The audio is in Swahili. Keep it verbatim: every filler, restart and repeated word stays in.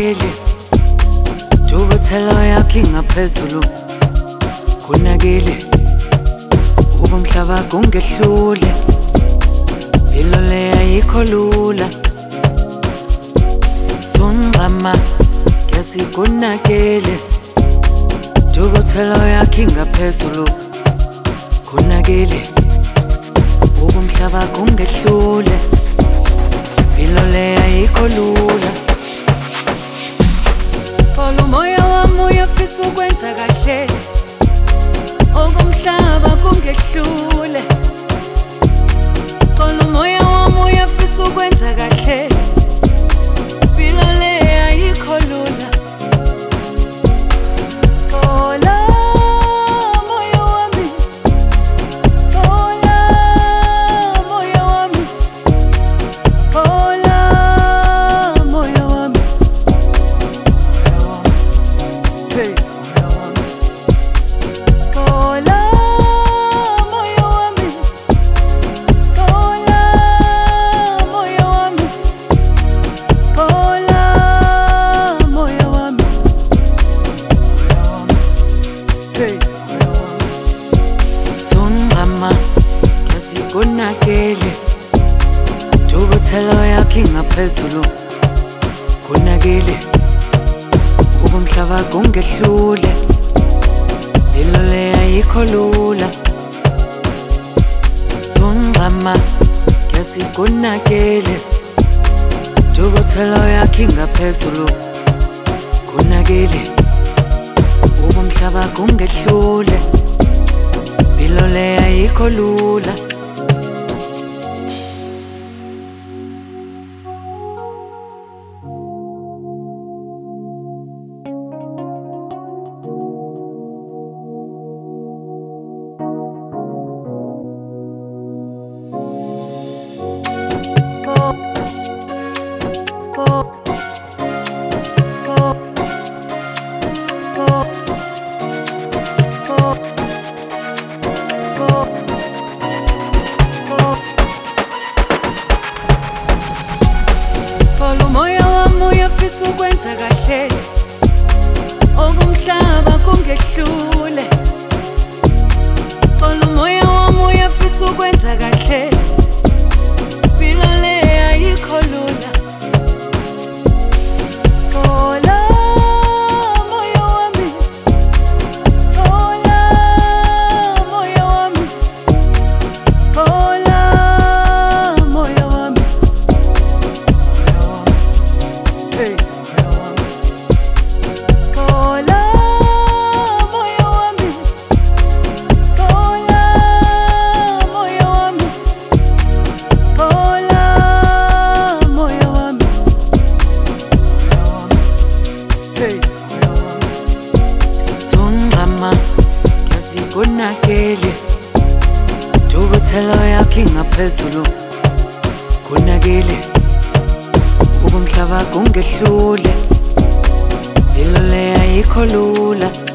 konakele Dukuthelo yakhe ngaphezulu konakele Ubumhlaba kungehlule Impilo le ayikho lula Sungama kesi konakele Dukuthelo yakhe ngaphezulu konakele Ubumhlaba kungehlule Impilo le ayikho lula Xola umoya wami uyafisa ukwenza kahle Okumhlaba kungehlule Xola umoya wami uyafisa ukwenza kahle Impilo le ayikho lula Xola moya wami Xola moya wami Xola moya wami Hey Xola moya wami Xola moya wami Xola moya wami Hey Sungama kesi konakele Dukuthelo yakhe ngaphezulu konakele Ubumhlaba kungehlule Impilo le ayikho lula Sungama kesi konakele Dukuthelo yakhe ngaphezulu konakele Ubumhlaba kungehlule Impilo le ayikho lula Xola umoya wami uyafisa ukwenza kahle Okumhlaba kungehlule Xola umoya wami uyafisa ukwenza kahle Impilo le ayikho lula Xola moya wami Xola moya wami Xola moya wami Hey Xola moya wami Xola moya wami Xola moya wami Hey Sungama kesi konakele Dukuthelo yakhe ngaphezulu konakele Ubumhlaba kungehlule Impilo le ayikho lula